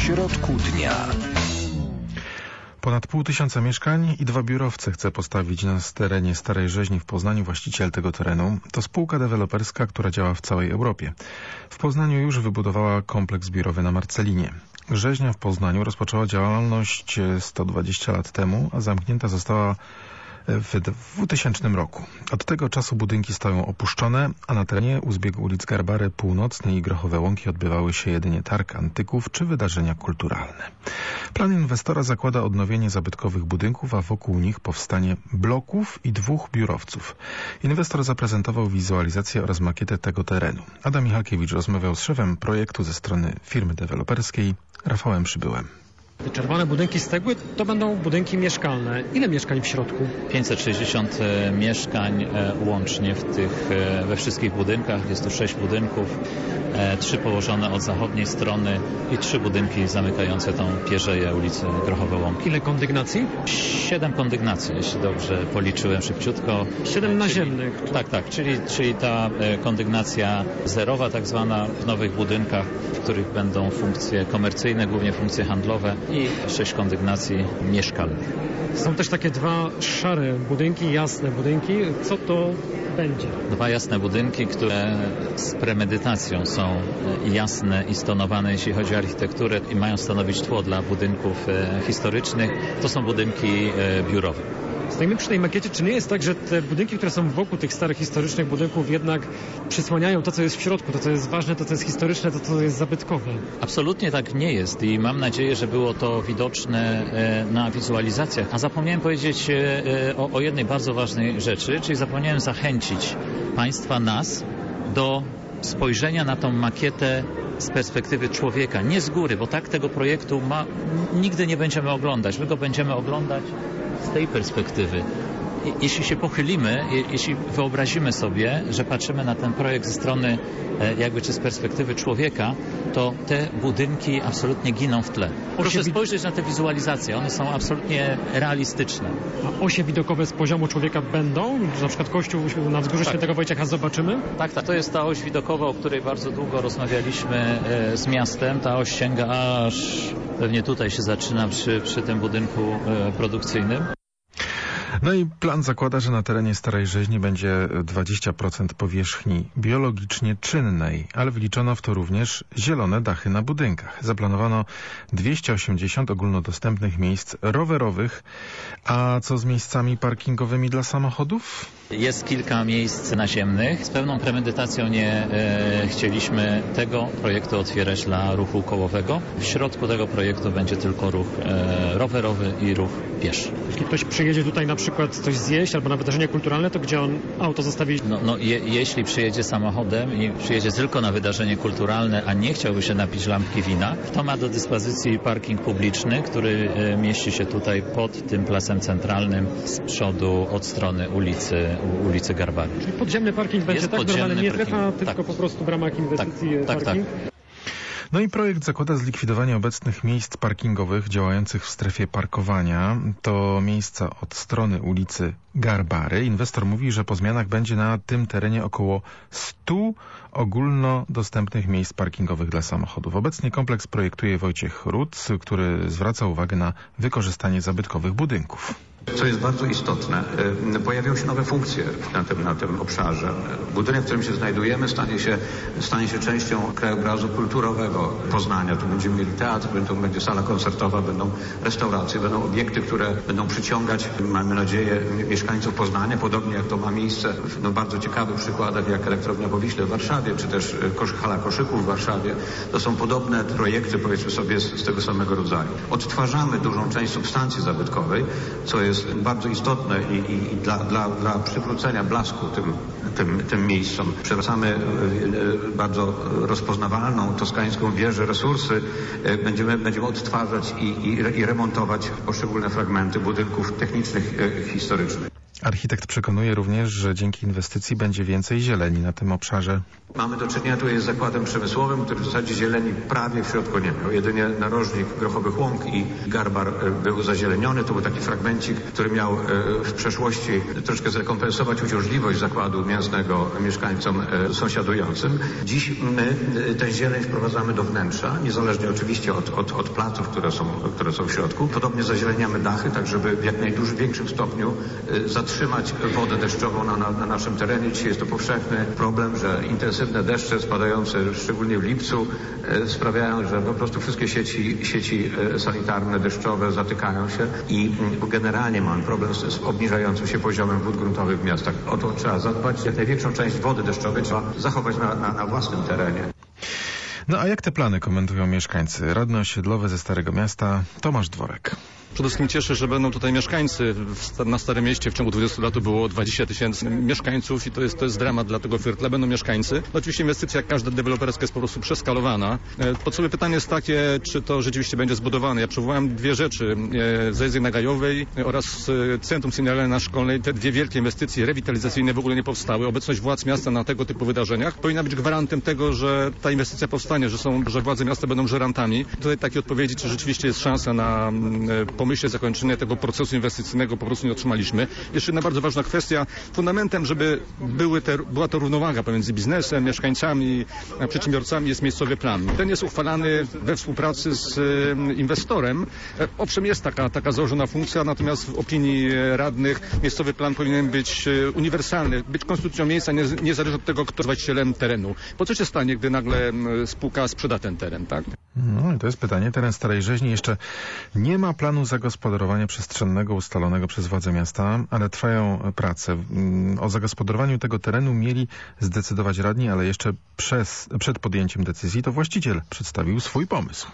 środku dnia. Ponad 500 mieszkań i 2 biurowce chce postawić na terenie Starej Rzeźni w Poznaniu właściciel tego terenu. To spółka deweloperska, która działa w całej Europie. W Poznaniu już wybudowała kompleks biurowy na Marcelinie. Rzeźnia w Poznaniu rozpoczęła działalność 120 lat temu, a zamknięta została w 2000 roku. Od tego czasu budynki stoją opuszczone, a na terenie u zbiegu ulic Garbary Północnej i Grochowe Łąki odbywały się jedynie targ antyków czy wydarzenia kulturalne. Plan inwestora zakłada odnowienie zabytkowych budynków, a wokół nich powstanie bloków i 2 biurowców. Inwestor zaprezentował wizualizację oraz makietę tego terenu. Adam Michalkiewicz rozmawiał z szefem projektu ze strony firmy deweloperskiej Rafałem Przybyłem. Te czerwone budynki z cegły to będą budynki mieszkalne. Ile mieszkań w środku? 560 mieszkań łącznie we wszystkich budynkach. Jest tu 6 budynków, 3 położone od zachodniej strony i 3 budynki zamykające tą pierzeję ulicę Grochowe Łąki. Ile kondygnacji? 7 kondygnacji, jeśli dobrze policzyłem szybciutko. 7 naziemnych. Tak, czyli ta kondygnacja zerowa tak zwana w nowych budynkach, w których będą funkcje komercyjne, głównie funkcje handlowe i 6 kondygnacji mieszkalnych. Są też takie 2 szare budynki, jasne budynki. Co to będzie? 2 jasne budynki, które z premedytacją są jasne i stonowane, jeśli chodzi o architekturę i mają stanowić tło dla budynków historycznych. To są budynki biurowe. Stoimy przy tej makiecie. Czy nie jest tak, że te budynki, które są wokół tych starych historycznych budynków jednak przysłaniają to, co jest w środku, to, co jest ważne, to, co jest historyczne, to, co jest zabytkowe? Absolutnie tak nie jest i mam nadzieję, że było to widoczne na wizualizacjach. A zapomniałem powiedzieć o jednej bardzo ważnej rzeczy, czyli zapomniałem zachęcić Państwa, nas do spojrzenia na tą makietę z perspektywy człowieka, nie z góry, bo tak tego projektu nigdy nie będziemy oglądać. My go będziemy oglądać z tej perspektywy. Jeśli się pochylimy, jeśli wyobrazimy sobie, że patrzymy na ten projekt ze strony czy z perspektywy człowieka, to te budynki absolutnie giną w tle. Proszę spojrzeć na te wizualizacje, one są absolutnie realistyczne. A osie widokowe z poziomu człowieka będą? Na przykład kościół na wzgórzu Świętego Wojciecha zobaczymy? Tak, to jest ta oś widokowa, o której bardzo długo rozmawialiśmy z miastem. Ta oś sięga aż pewnie tutaj się zaczyna przy tym budynku produkcyjnym. No i plan zakłada, że na terenie Starej Rzeźni będzie 20% powierzchni biologicznie czynnej, ale wliczono w to również zielone dachy na budynkach. Zaplanowano 280 ogólnodostępnych miejsc rowerowych, a co z miejscami parkingowymi dla samochodów? Jest kilka miejsc naziemnych. Z pełną premedytacją nie chcieliśmy tego projektu otwierać dla ruchu kołowego. W środku tego projektu będzie tylko ruch rowerowy i ruch pieszy. Jeśli ktoś przyjedzie tutaj na przykład coś zjeść albo na wydarzenie kulturalne, to gdzie on auto zostawi? Jeśli przyjedzie samochodem i przyjedzie tylko na wydarzenie kulturalne, a nie chciałby się napić lampki wina, to ma do dyspozycji parking publiczny, który mieści się tutaj pod tym placem centralnym z przodu od strony ulicy Garbary. Czyli podziemny parking będzie tak normalnie, nie strefa, tylko po prostu w ramach inwestycji parking? Tak. No i projekt zakłada zlikwidowanie obecnych miejsc parkingowych działających w strefie parkowania. To miejsca od strony ulicy Garbary. Inwestor mówi, że po zmianach będzie na tym terenie około 100 ogólnodostępnych miejsc parkingowych dla samochodów. Obecnie kompleks projektuje Wojciech Ruc, który zwraca uwagę na wykorzystanie zabytkowych budynków. Co jest bardzo istotne, pojawią się nowe funkcje na tym obszarze. Budynek, w którym się znajdujemy, stanie się częścią krajobrazu kulturowego Poznania. Tu będziemy mieli teatr, tu będzie sala koncertowa, będą restauracje, będą obiekty, które będą przyciągać, mamy nadzieję, mieszkańców Poznania, podobnie jak to ma miejsce w bardzo ciekawych przykładach, jak Elektrownia Powiśle w Warszawie, czy też hala koszyków w Warszawie. To są podobne projekty, powiedzmy sobie, z tego samego rodzaju. Odtwarzamy dużą część substancji zabytkowej, co jest bardzo istotne i dla przywrócenia blasku tym miejscom. Przywracamy bardzo rozpoznawalną toskańską wieżę Resursy. Będziemy odtwarzać i remontować poszczególne fragmenty budynków technicznych, historycznych. Architekt przekonuje również, że dzięki inwestycji będzie więcej zieleni na tym obszarze. Mamy do czynienia tu jest zakładem przemysłowym, który w zasadzie zieleni prawie w środku nie miał. Jedynie narożnik Grochowych Łąk i Garbar był zazieleniony. To był taki fragmencik, który miał w przeszłości troszkę zrekompensować uciążliwość zakładu mięsnego mieszkańcom sąsiadującym. Dziś my tę zieleń wprowadzamy do wnętrza, niezależnie oczywiście od placów, które są w środku. Podobnie zazieleniamy dachy, tak żeby w jak większym stopniu zatrzymać wodę deszczową na naszym terenie. Dzisiaj jest to powszechny problem, że intensywne deszcze spadające szczególnie w lipcu sprawiają, że po prostu wszystkie sieci sanitarne, deszczowe zatykają się i generalnie mamy problem z obniżającym się poziomem wód gruntowych w miastach. O to trzeba zadbać. Jak największą część wody deszczowej trzeba zachować na własnym terenie. No a jak te plany komentują mieszkańcy? Radny osiedlowy ze Starego Miasta Tomasz Dworek. Przede wszystkim cieszę, że będą tutaj mieszkańcy. Na Starym Mieście w ciągu 20 lat było 20 000 mieszkańców i to jest dramat dla tego Firtla. Będą mieszkańcy. No, oczywiście inwestycja jak każda deweloperska jest po prostu przeskalowana. Podstawowe pytanie jest takie, czy to rzeczywiście będzie zbudowane. Ja przywołałem dwie rzeczy. Zajezdek na Gajowej oraz Centrum Senioralne Szkolnej. Te dwie wielkie inwestycje rewitalizacyjne w ogóle nie powstały. Obecność władz miasta na tego typu wydarzeniach powinna być gwarantem tego, że ta inwestycja powstanie, że władze miasta będą żerantami. Tutaj takiej odpowiedzi, czy rzeczywiście jest szansa na pomyśle zakończenia tego procesu inwestycyjnego po prostu nie otrzymaliśmy. Jeszcze jedna bardzo ważna kwestia. Fundamentem, żeby była to równowaga pomiędzy biznesem, mieszkańcami, przedsiębiorcami jest miejscowy plan. Ten jest uchwalany we współpracy z inwestorem. Owszem, jest taka założona funkcja, natomiast w opinii radnych miejscowy plan powinien być uniwersalny, być konstytucją miejsca, niezależnie od tego, kto jest właścicielem terenu. Bo co się stanie, gdy nagle spółka sprzeda ten teren, tak? No i to jest pytanie. Teren Starej Rzeźni jeszcze nie ma planu zagospodarowania przestrzennego ustalonego przez władze miasta, ale trwają prace. O zagospodarowaniu tego terenu mieli zdecydować radni, ale jeszcze przed podjęciem decyzji to właściciel przedstawił swój pomysł.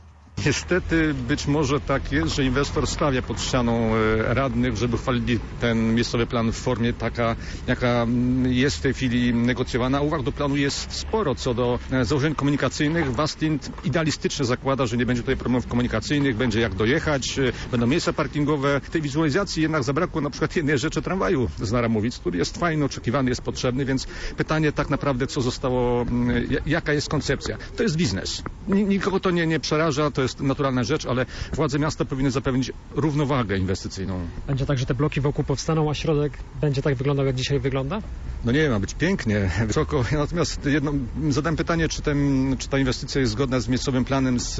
Niestety być może tak jest, że inwestor stawia pod ścianą radnych, żeby chwalili ten miejscowy plan w formie taka, jaka jest w tej chwili negocjowana. Uwag do planu jest sporo co do założeń komunikacyjnych. Wastint idealistycznie zakłada, że nie będzie tutaj problemów komunikacyjnych, będzie jak dojechać, będą miejsca parkingowe. W tej wizualizacji jednak zabrakło na przykład jednej rzeczy, tramwaju z Naramowic, który jest fajny, oczekiwany, jest potrzebny, więc pytanie tak naprawdę, co zostało, jaka jest koncepcja. To jest biznes. Nikogo to nie przeraża, to jest naturalna rzecz, ale władze miasta powinny zapewnić równowagę inwestycyjną. Będzie tak, że te bloki wokół powstaną, a środek będzie tak wyglądał, jak dzisiaj wygląda? No nie, ma być pięknie, wysoko. Natomiast zadałem pytanie, czy ta inwestycja jest zgodna z miejscowym planem, z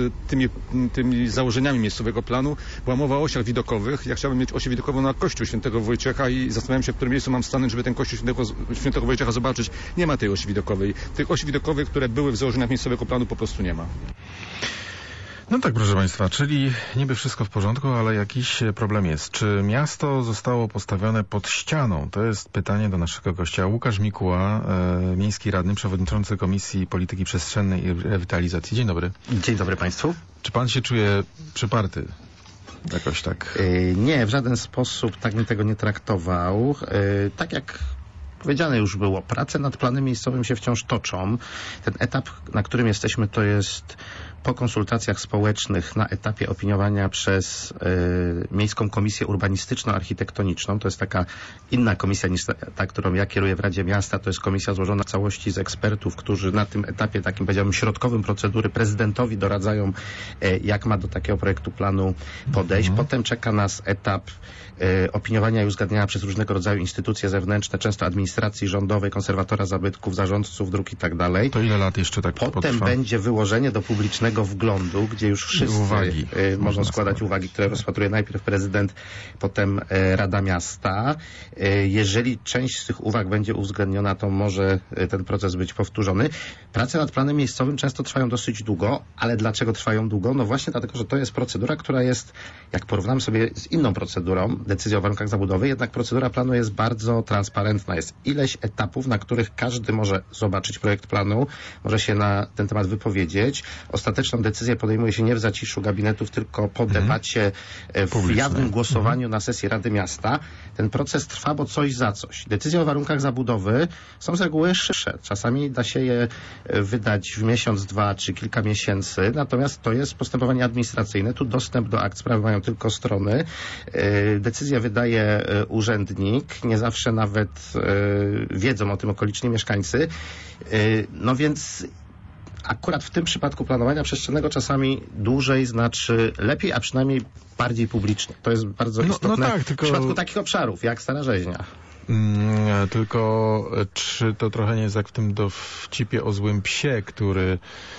tymi założeniami miejscowego planu. Była mowa o osiach widokowych. Ja chciałbym mieć osi widokową na Kościół Świętego Wojciecha i zastanawiam się, w którym miejscu mam stanąć, żeby ten Kościół Świętego Wojciecha zobaczyć. Nie ma tej osi widokowej. Tych osi widokowych, które były w założeniach miejscowego planu, po prostu nie ma. No tak, proszę Państwa, czyli niby wszystko w porządku, ale jakiś problem jest. Czy miasto zostało postawione pod ścianą? To jest pytanie do naszego gościa. Łukasz Mikuła, miejski radny, przewodniczący Komisji Polityki Przestrzennej i Rewitalizacji. Dzień dobry. Dzień dobry Państwu. Czy Pan się czuje przyparty? Jakoś tak? Nie, w żaden sposób tak bym tego nie traktował. Tak jak powiedziane już było, prace nad planem miejscowym się wciąż toczą. Ten etap, na którym jesteśmy, to jest po konsultacjach społecznych na etapie opiniowania przez Miejską Komisję Urbanistyczno-Architektoniczną. To jest taka inna komisja niż ta, którą ja kieruję w Radzie Miasta. To jest komisja złożona w całości z ekspertów, którzy na tym etapie, takim powiedziałbym środkowym procedury, prezydentowi doradzają, jak ma do takiego projektu planu podejść. Potem czeka nas etap opiniowania i uzgadniania przez różnego rodzaju instytucje zewnętrzne, często administracji rządowej, konserwatora zabytków, zarządców dróg i tak dalej. To ile lat jeszcze tak Potem potrwa? będzie wyłożenie do publicznego wglądu, gdzie już wszyscy mogą składać uwagi, które rozpatruje najpierw prezydent, potem Rada Miasta. Jeżeli część z tych uwag będzie uwzględniona, to może ten proces być powtórzony. Prace nad planem miejscowym często trwają dosyć długo, ale dlaczego trwają długo? No właśnie dlatego, że to jest procedura, która jest, jak porównamy sobie z inną procedurą, decyzją o warunkach zabudowy, jednak procedura planu jest bardzo transparentna. Jest ileś etapów, na których każdy może zobaczyć projekt planu, może się na ten temat wypowiedzieć. Ostatecznie ostateczną decyzję podejmuje się nie w zaciszu gabinetów, tylko po debacie w jawnym głosowaniu na sesji Rady Miasta. Ten proces trwa, bo coś za coś. Decyzje o warunkach zabudowy są z reguły szybsze. Czasami da się je wydać w miesiąc, 2 czy kilka miesięcy, natomiast to jest postępowanie administracyjne. Tu dostęp do akt sprawy mają tylko strony. Decyzję wydaje urzędnik. Nie zawsze nawet wiedzą o tym okoliczni mieszkańcy. No więc akurat w tym przypadku planowania przestrzennego czasami dłużej znaczy lepiej, a przynajmniej bardziej publicznie. To jest bardzo istotne tak, tylko... w przypadku takich obszarów, jak Stara Rzeźnia. Tylko czy to trochę nie jest jak w tym dowcipie o złym psie, który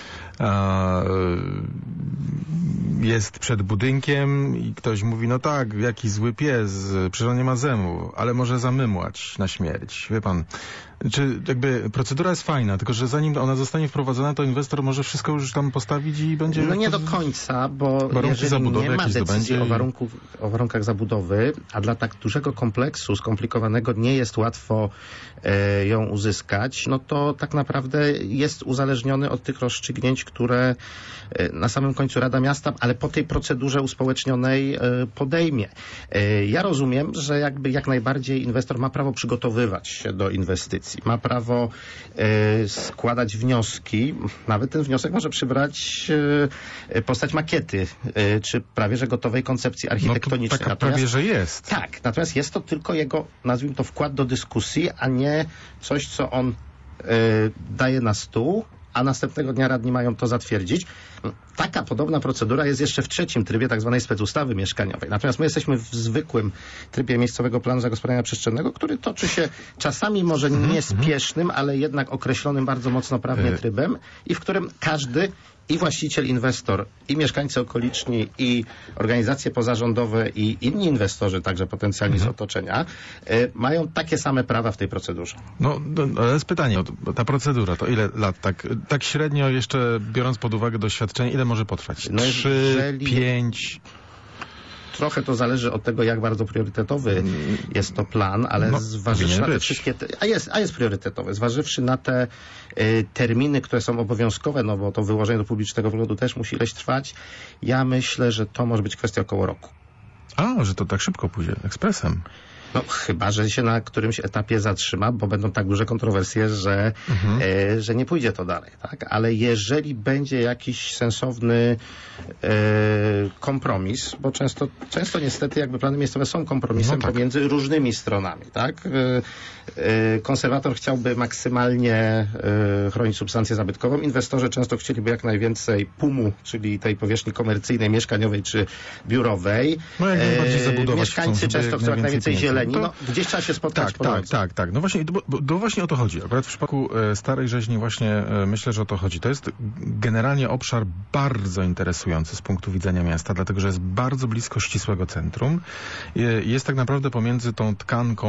jest przed budynkiem i ktoś mówi, no tak, jaki zły pies, przecież on nie ma zębów, ale może zamymłać na śmierć. Wie pan, czy jakby procedura jest fajna, tylko że zanim ona zostanie wprowadzona, to inwestor może wszystko już tam postawić i będzie... No nie do końca, bo jeżeli zabudowy, nie ma decyzji o warunkach zabudowy, a dla tak dużego kompleksu skomplikowanego nie jest łatwo ją uzyskać, no to tak naprawdę jest uzależniony od tych rozstrzygnięć, które na samym końcu Rada Miasta, ale po tej procedurze uspołecznionej podejmie. Ja rozumiem, że jakby jak najbardziej inwestor ma prawo przygotowywać się do inwestycji, ma prawo składać wnioski, nawet ten wniosek może przybrać postać makiety, czy prawie że gotowej koncepcji architektonicznej. No to prawie że jest. Tak, natomiast jest to tylko jego, nazwijmy to, wkład do dyskusji, a nie coś, co on daje na stół, a następnego dnia radni mają to zatwierdzić. Taka podobna procedura jest jeszcze w trzecim trybie tak zwanej specustawy mieszkaniowej. Natomiast my jesteśmy w zwykłym trybie miejscowego planu zagospodarowania przestrzennego, który toczy się czasami może niespiesznym, ale jednak określonym bardzo mocno prawnie trybem i w którym każdy i właściciel, inwestor, i mieszkańcy okoliczni, i organizacje pozarządowe, i inni inwestorzy, także potencjalni z otoczenia, mają takie same prawa w tej procedurze. No, ale jest pytanie, ta procedura to ile lat, tak średnio jeszcze biorąc pod uwagę doświadczenie, ile może potrwać? No 3, 5... Trochę to zależy od tego, jak bardzo priorytetowy jest to plan, ale zważywszy na te wszystkie... A jest priorytetowy. Zważywszy na te terminy, które są obowiązkowe, no bo to wyłożenie do publicznego wglądu też musi ileś trwać, ja myślę, że to może być kwestia około roku. A, że to tak szybko pójdzie, ekspresem. No chyba, że się na którymś etapie zatrzyma, bo będą tak duże kontrowersje, że nie pójdzie to dalej, tak? Ale jeżeli będzie jakiś sensowny kompromis, bo często niestety jakby plany miejscowe są kompromisem pomiędzy różnymi stronami, tak? Konserwator chciałby maksymalnie chronić substancję zabytkową, inwestorzy często chcieliby jak najwięcej PUM-u, czyli tej powierzchni komercyjnej, mieszkaniowej czy biurowej. No jak najbardziej zabudować mieszkańcy często chcą jak najwięcej zieleni. No, gdzieś trzeba się spotkać. Tak. No właśnie, właśnie o to chodzi. Akurat w przypadku Starej Rzeźni właśnie myślę, że o to chodzi. To jest generalnie obszar bardzo interesujący z punktu widzenia miasta, dlatego że jest bardzo blisko ścisłego centrum. Jest tak naprawdę pomiędzy tą tkanką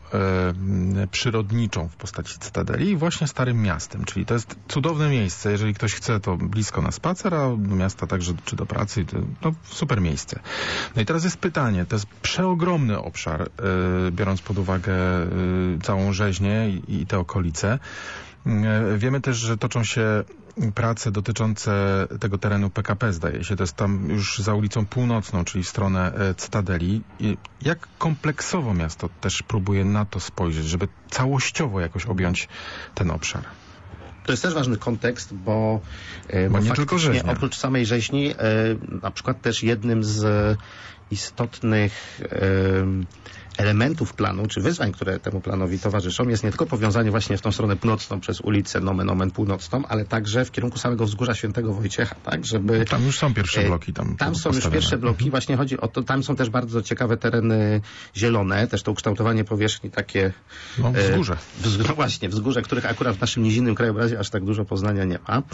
przyrodniczą w postaci Cytadeli i właśnie Starym Miastem, czyli to jest cudowne miejsce. Jeżeli ktoś chce, to blisko na spacer, a do miasta także czy do pracy, to super miejsce. No i teraz jest pytanie, to jest przeogromny obszar, biorąc pod uwagę całą Rzeźnię i te okolice. Wiemy też, że toczą się prace dotyczące tego terenu PKP, zdaje się. To jest tam już za ulicą Północną, czyli w stronę Cytadeli. Jak kompleksowo miasto też próbuje na to spojrzeć, żeby całościowo jakoś objąć ten obszar? To jest też ważny kontekst, bo nie tylko Rzeźnia. Oprócz samej Rzeźni, na przykład też jednym z istotnych elementów planu, czy wyzwań, które temu planowi towarzyszą, jest nie tylko powiązanie właśnie w tą stronę północną przez ulicę nomen omen północną, ale także w kierunku samego wzgórza Świętego Wojciecha, tak, żeby... Tam już są pierwsze bloki. Tam są już pierwsze bloki, właśnie chodzi o to, tam są też bardzo ciekawe tereny zielone, też to ukształtowanie powierzchni takie... No, wzgórze. No właśnie, wzgórze, których akurat w naszym nizinnym krajobrazie aż tak dużo Poznania nie ma.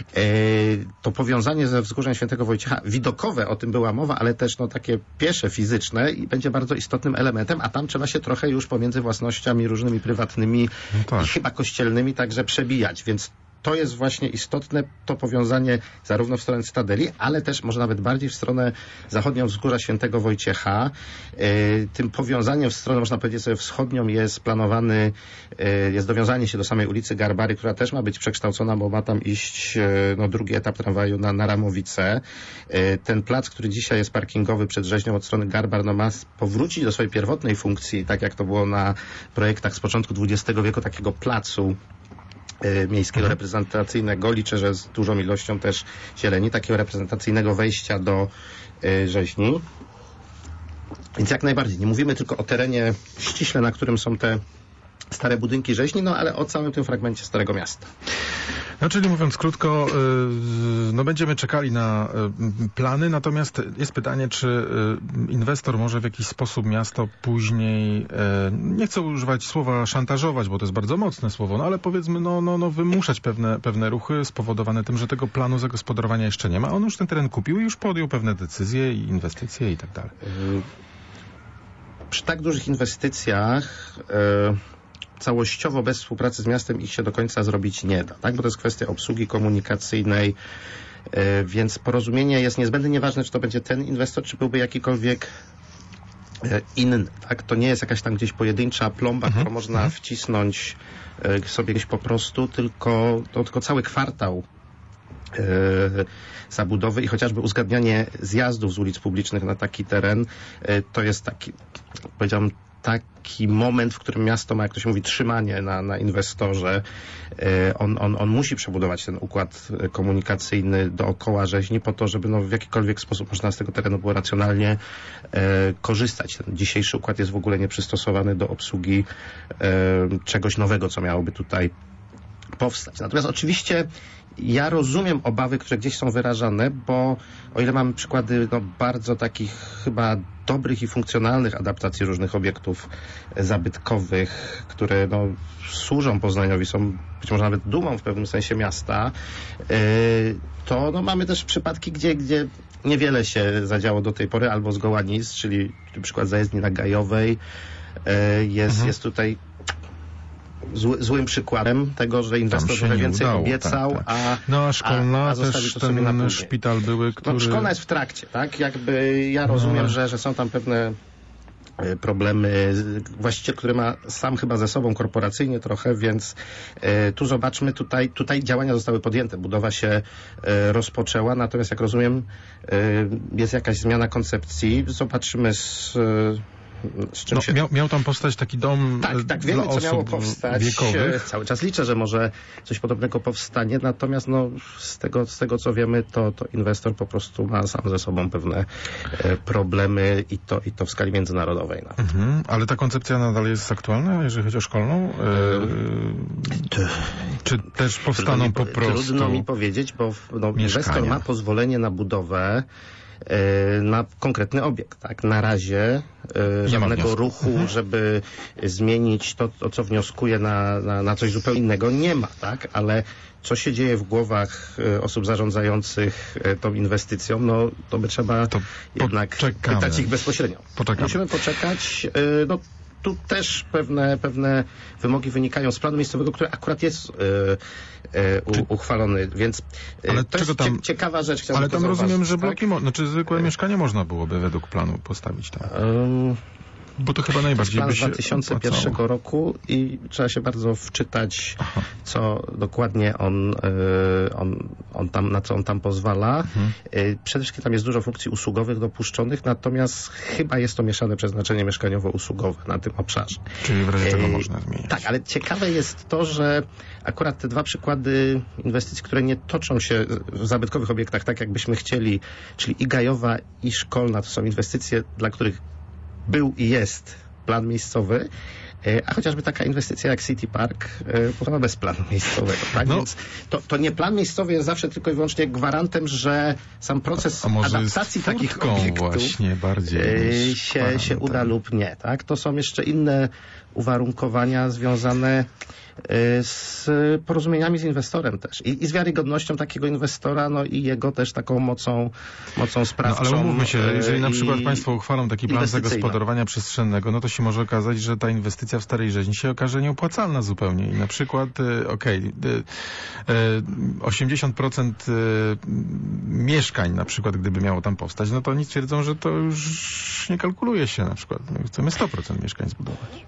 To powiązanie ze wzgórzem Świętego Wojciecha, widokowe, o tym była mowa, ale też no takie piesze, fizyczne i będzie bardzo istotnym elementem, a tam trzeba się trochę już pomiędzy własnościami różnymi prywatnymi i chyba kościelnymi także przebijać, więc to jest właśnie istotne, to powiązanie zarówno w stronę Cytadeli, ale też może nawet bardziej w stronę zachodnią wzgórza Świętego Wojciecha. Tym powiązaniem w stronę, można powiedzieć sobie, wschodnią jest planowany, jest dowiązanie się do samej ulicy Garbary, która też ma być przekształcona, bo ma tam iść drugi etap tramwaju na Ramowice. Ten plac, który dzisiaj jest parkingowy przed rzeźnią od strony Garbar, ma powrócić do swojej pierwotnej funkcji, tak jak to było na projektach z początku XX wieku, takiego placu miejskiego reprezentacyjnego. Liczę, że z dużą ilością też zieleni, takiego reprezentacyjnego wejścia do rzeźni. Więc jak najbardziej. Nie mówimy tylko o terenie ściśle, na którym są te stare budynki rzeźni, ale o całym tym fragmencie Starego Miasta. No, czyli mówiąc krótko, będziemy czekali na plany, natomiast jest pytanie, czy inwestor może w jakiś sposób miasto później, nie chcę używać słowa szantażować, bo to jest bardzo mocne słowo, ale powiedzmy, wymuszać pewne ruchy spowodowane tym, że tego planu zagospodarowania jeszcze nie ma. On już ten teren kupił i już podjął pewne decyzje i inwestycje i tak dalej. Przy tak dużych inwestycjach całościowo bez współpracy z miastem ich się do końca zrobić nie da, tak? Bo to jest kwestia obsługi komunikacyjnej, więc porozumienie jest niezbędne, nieważne, czy to będzie ten inwestor, czy byłby jakikolwiek inny, tak? To nie jest jakaś tam gdzieś pojedyncza plomba, którą można wcisnąć sobie gdzieś po prostu, tylko cały kwartał zabudowy i chociażby uzgadnianie zjazdów z ulic publicznych na taki teren, to jest taki, powiedziałbym, taki moment, w którym miasto ma, jak to się mówi, trzymanie na inwestorze. On musi przebudować ten układ komunikacyjny dookoła rzeźni po to, żeby w jakikolwiek sposób można z tego terenu było racjonalnie korzystać. Ten dzisiejszy układ jest w ogóle nieprzystosowany do obsługi czegoś nowego, co miałoby tutaj powstać. Natomiast oczywiście ja rozumiem obawy, które gdzieś są wyrażane, bo o ile mamy przykłady bardzo takich chyba dobrych i funkcjonalnych adaptacji różnych obiektów zabytkowych, które służą Poznaniowi, są być może nawet dumą w pewnym sensie miasta, to mamy też przypadki, gdzie niewiele się zadziało do tej pory, albo zgoła nic, czyli przykład zajezdni na Gajowej jest tutaj złym przykładem tego, że inwestor trochę więcej obiecał, tak. A szkolna też ten szpital były, który... Szkolna jest w trakcie, tak? Jakby ja rozumiem, że są tam pewne problemy. Właściciel, który ma sam chyba ze sobą korporacyjnie trochę, więc tu zobaczmy, tutaj działania zostały podjęte. Budowa się rozpoczęła, natomiast jak rozumiem, jest jakaś zmiana koncepcji. Zobaczymy z czym się... Miał tam powstać taki dom tak, wiemy, dla co miało osób powstać. wiekowych. Cały czas liczę, że może coś podobnego powstanie, natomiast z tego co wiemy, to inwestor po prostu ma sam ze sobą pewne problemy i to w skali międzynarodowej. Ale ta koncepcja nadal jest aktualna, jeżeli chodzi o szkolną? Czy też powstaną po prostu Trudno mi powiedzieć, bo inwestor ma pozwolenie na budowę na konkretny obiekt, tak? Na razie żadnego ruchu, żeby zmienić to, co wnioskuje na coś zupełnie innego, nie ma, tak? Ale co się dzieje w głowach osób zarządzających tą inwestycją, to by trzeba jednak pytać ich bezpośrednio. Musimy poczekać. Tu też pewne wymogi wynikają z planu miejscowego, który akurat jest uchwalony, więc ale to jest ciekawa rzecz. Ale tam rozumiem, że bloki, zwykłe mieszkanie można byłoby według planu postawić tam. Bo to chyba najbardziej plan by się 2001 roku i trzeba się bardzo wczytać, co dokładnie na co on tam pozwala. Przede wszystkim tam jest dużo funkcji usługowych dopuszczonych, natomiast chyba jest to mieszane przeznaczenie mieszkaniowo-usługowe na tym obszarze. Czyli w razie czego można zmieniać. Tak, ale ciekawe jest to, że akurat te dwa przykłady inwestycji, które nie toczą się w zabytkowych obiektach tak, jakbyśmy chcieli, czyli i Gajowa, i Szkolna, to są inwestycje, dla których był i jest plan miejscowy, a chociażby taka inwestycja jak City Park powstała bez planu miejscowego. Tak? Więc to nie plan miejscowy jest zawsze tylko i wyłącznie gwarantem, że sam proces adaptacji takich obiektów właśnie bardziej się uda lub nie. Tak? To są jeszcze inne uwarunkowania związane z porozumieniami z inwestorem też i z wiarygodnością takiego inwestora, no i jego też taką mocą sprawczą. No, ale umówmy się, jeżeli na przykład państwo uchwalą taki plan zagospodarowania przestrzennego, no to się może okazać, że ta inwestycja w Starej Rzeźni się okaże nieopłacalna zupełnie i na przykład 80% mieszkań na przykład, gdyby miało tam powstać, no to oni twierdzą, że to już nie kalkuluje się na przykład. My chcemy 100% mieszkań zbudować.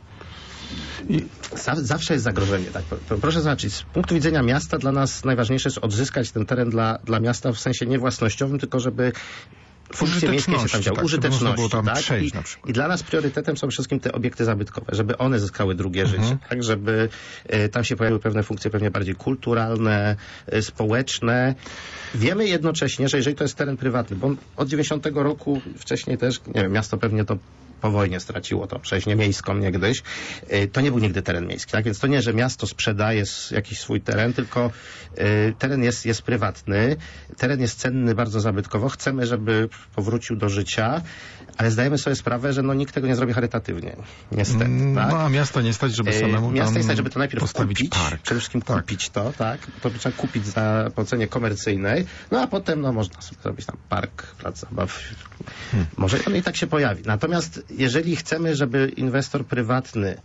Zawsze jest zagrożenie. Tak? Proszę zobaczyć, z punktu widzenia miasta dla nas najważniejsze jest odzyskać ten teren dla miasta w sensie nie własnościowym, tylko żeby funkcje miejskie się tam działy. Tak, użyteczności. Tam tak? przejść, na przykład. I dla nas priorytetem są przede wszystkim te obiekty zabytkowe, żeby one zyskały drugie życie, tak? Żeby tam się pojawiły pewne funkcje pewnie bardziej kulturalne, społeczne. Wiemy jednocześnie, że jeżeli to jest teren prywatny, bo od 90 roku wcześniej też, nie wiem, miasto pewnie to po wojnie straciło tą przeźnię miejską niegdyś, to nie był nigdy teren miejski, tak? Więc to nie, że miasto sprzedaje jakiś swój teren, tylko teren jest prywatny, teren jest cenny bardzo zabytkowo, chcemy, żeby powrócił do życia, ale zdajemy sobie sprawę, że no nikt tego nie zrobi charytatywnie, niestety. Tak? No a miasto nie stać, żeby samemu miasto nie stać, żeby to najpierw postawić kupić, park. przede wszystkim kupić to, tak? To trzeba kupić po cenie komercyjnej, no a potem no można sobie zrobić tam park, plac zabaw. Może on i tak się pojawi. Natomiast jeżeli chcemy, żeby inwestor prywatny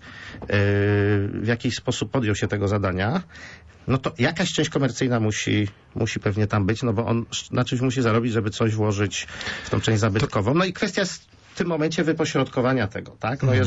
w jakiś sposób podjął się tego zadania, no to jakaś część komercyjna musi pewnie tam być, no bo on na czymś musi zarobić, żeby coś włożyć w tą część zabytkową. No i kwestia jest w tym momencie wypośrodkowania tego, tak? No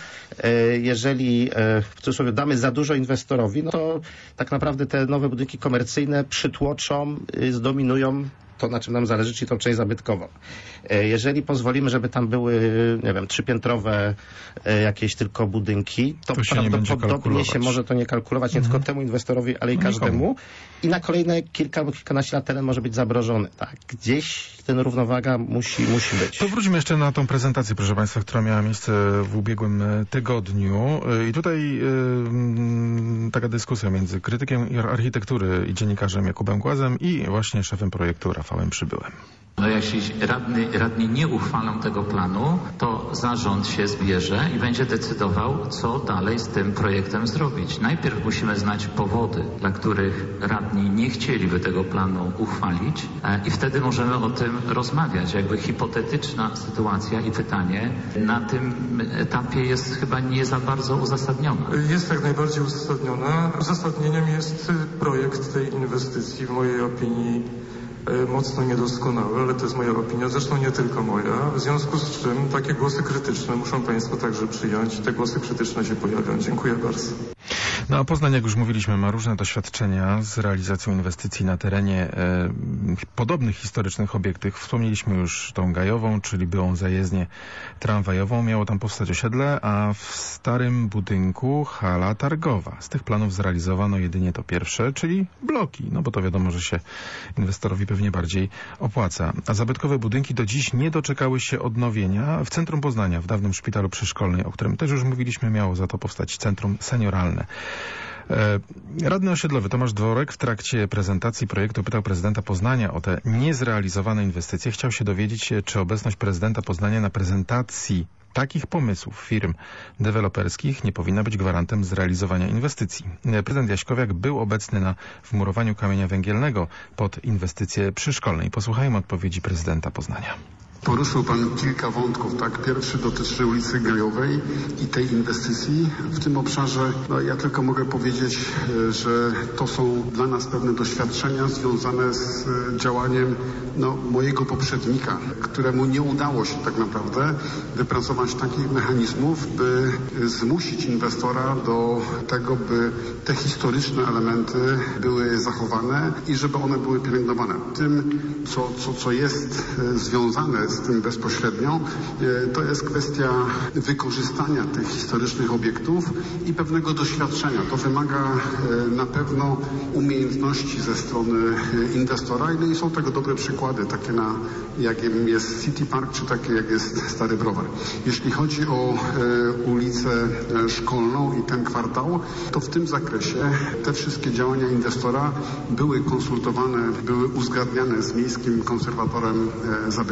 jeżeli w cudzysłowie damy za dużo inwestorowi, no to tak naprawdę te nowe budynki komercyjne przytłoczą, zdominują to, na czym nam zależy, czyli tą część zabytkową. Jeżeli pozwolimy, żeby tam były, nie wiem, 3-piętrowe jakieś tylko budynki, to prawdopodobnie się może to nie kalkulować nie tylko temu inwestorowi, ale i każdemu. I na kolejne kilka albo kilkanaście lat teren może być zamrożony. Tak? Gdzieś ten równowaga musi być. To wróćmy jeszcze na tą prezentację, proszę Państwa, która miała miejsce w ubiegłym tygodniu. I tutaj taka dyskusja między krytykiem architektury i dziennikarzem Jakubem Głazem i właśnie szefem projektu Rafałem Przybyłem. No jeśli radni nie uchwalą tego planu, to zarząd się zbierze i będzie decydował, co dalej z tym projektem zrobić. Najpierw musimy znać powody, dla których radni nie chcieliby tego planu uchwalić i wtedy możemy o tym rozmawiać. Jakby hipotetyczna sytuacja i pytanie na tym etapie jest chyba nie za bardzo uzasadniona. Jest jak najbardziej uzasadniona. Uzasadnieniem jest projekt tej inwestycji, w mojej opinii mocno niedoskonały, ale to jest moja opinia, zresztą nie tylko moja, w związku z czym takie głosy krytyczne muszą Państwo także przyjąć. Te głosy krytyczne się pojawią. Dziękuję bardzo. No a Poznań, jak już mówiliśmy, ma różne doświadczenia z realizacją inwestycji na terenie podobnych historycznych obiektów. Wspomnieliśmy już tą Gajową, czyli byłą zajezdnię tramwajową. Miało tam powstać osiedle, a w starym budynku hala targowa. Z tych planów zrealizowano jedynie to pierwsze, czyli bloki, no bo to wiadomo, że się inwestorowi pewnie bardziej opłaca. A zabytkowe budynki do dziś nie doczekały się odnowienia. W centrum Poznania, w dawnym szpitalu przyszkolnym, o którym też już mówiliśmy, miało za to powstać centrum senioralne. Radny osiedlowy Tomasz Dworek w trakcie prezentacji projektu pytał prezydenta Poznania o te niezrealizowane inwestycje. Chciał się dowiedzieć się, czy obecność prezydenta Poznania na prezentacji takich pomysłów firm deweloperskich nie powinna być gwarantem zrealizowania inwestycji. Prezydent Jaśkowiak był obecny na wmurowaniu kamienia węgielnego pod inwestycje przyszkolne. Posłuchajmy odpowiedzi prezydenta Poznania. Poruszył Pan kilka wątków, tak? Pierwszy dotyczy ulicy Gajowej i tej inwestycji. W tym obszarze ja tylko mogę powiedzieć, że to są dla nas pewne doświadczenia związane z działaniem mojego poprzednika, któremu nie udało się tak naprawdę wypracować takich mechanizmów, by zmusić inwestora do tego, by te historyczne elementy były zachowane i żeby one były pielęgnowane. Tym, co jest związane z tym bezpośrednio, to jest kwestia wykorzystania tych historycznych obiektów i pewnego doświadczenia. To wymaga na pewno umiejętności ze strony inwestora i są tego dobre przykłady, takie jak jest City Park, czy takie jak jest Stary Browar. Jeśli chodzi o ulicę Szkolną i ten kwartał, to w tym zakresie te wszystkie działania inwestora były konsultowane, były uzgadniane z miejskim konserwatorem zabytków.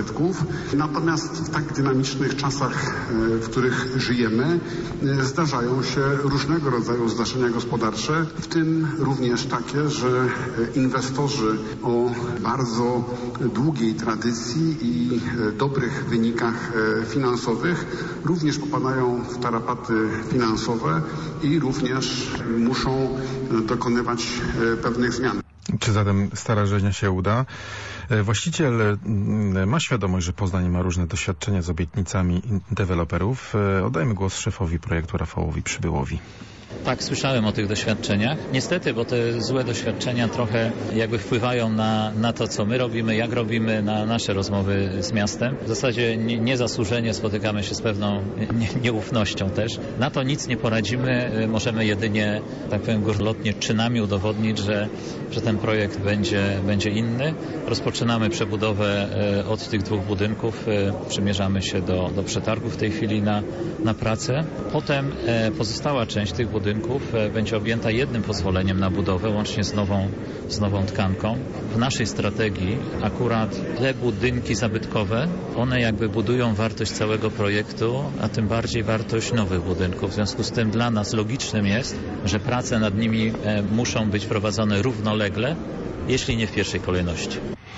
budynków. Natomiast w tak dynamicznych czasach, w których żyjemy, zdarzają się różnego rodzaju zdarzenia gospodarcze, w tym również takie, że inwestorzy o bardzo długiej tradycji i dobrych wynikach finansowych również popadają w tarapaty finansowe i również muszą dokonywać pewnych zmian. Czy zatem Stara Rzeźnia się uda? Właściciel ma świadomość, że Poznań ma różne doświadczenia z obietnicami deweloperów. Oddajmy głos szefowi projektu Rafałowi Przybyłowi. Tak, słyszałem o tych doświadczeniach. Niestety, bo te złe doświadczenia trochę jakby wpływają na to, co my robimy, jak robimy, na nasze rozmowy z miastem. W zasadzie niezasłużenie spotykamy się z pewną nieufnością też. Na to nic nie poradzimy. Możemy jedynie, tak powiem, górnolotnie czynami udowodnić, że ten projekt będzie inny. Rozpoczynamy przebudowę od tych 2 budynków. Przymierzamy się do przetargu w tej chwili na pracę. Potem pozostała część tych budynków będzie objęta jednym pozwoleniem na budowę, łącznie z nową tkanką. W naszej strategii akurat te budynki zabytkowe, one jakby budują wartość całego projektu, a tym bardziej wartość nowych budynków. W związku z tym dla nas logicznym jest, że prace nad nimi muszą być prowadzone równolegle, jeśli nie w pierwszej kolejności.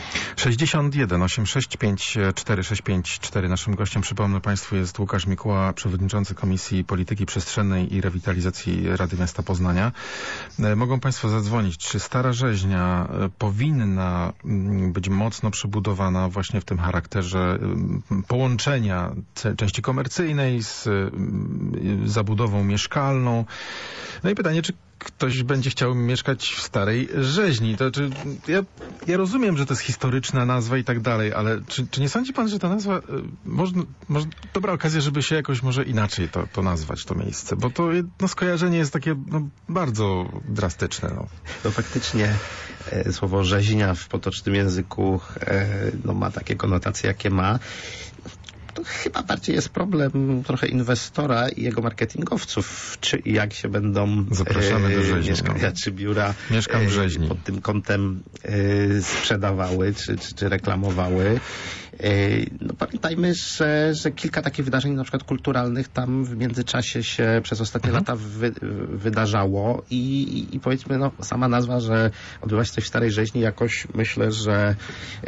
61 865 4654. Naszym gościem, przypomnę Państwu, jest Łukasz Mikuła, przewodniczący Komisji Polityki Przestrzennej i Rewitalizacji Rady Miasta Poznania. Mogą Państwo zadzwonić, czy Stara Rzeźnia powinna być mocno przebudowana właśnie w tym charakterze połączenia części komercyjnej z zabudową mieszkalną. No i pytanie, czy ktoś będzie chciał mieszkać w Starej Rzeźni. To czy ja rozumiem, że to jest historyczna nazwa i tak dalej, ale czy nie sądzi pan, że ta nazwa może dobra okazja, żeby się jakoś może inaczej to nazwać, to miejsce? Bo to skojarzenie jest takie bardzo drastyczne. No faktycznie słowo rzeźnia w potocznym języku ma takie konotacje, jakie ma. To chyba bardziej jest problem trochę inwestora i jego marketingowców, czy i jak się będą mieszkania czy biura Mieszkam w Rzeźni pod tym kątem sprzedawały czy reklamowały. No pamiętajmy, że kilka takich wydarzeń na przykład kulturalnych tam w międzyczasie się przez ostatnie lata wydarzało i powiedzmy sama nazwa, że odbywa się coś w Starej Rzeźni, jakoś myślę, że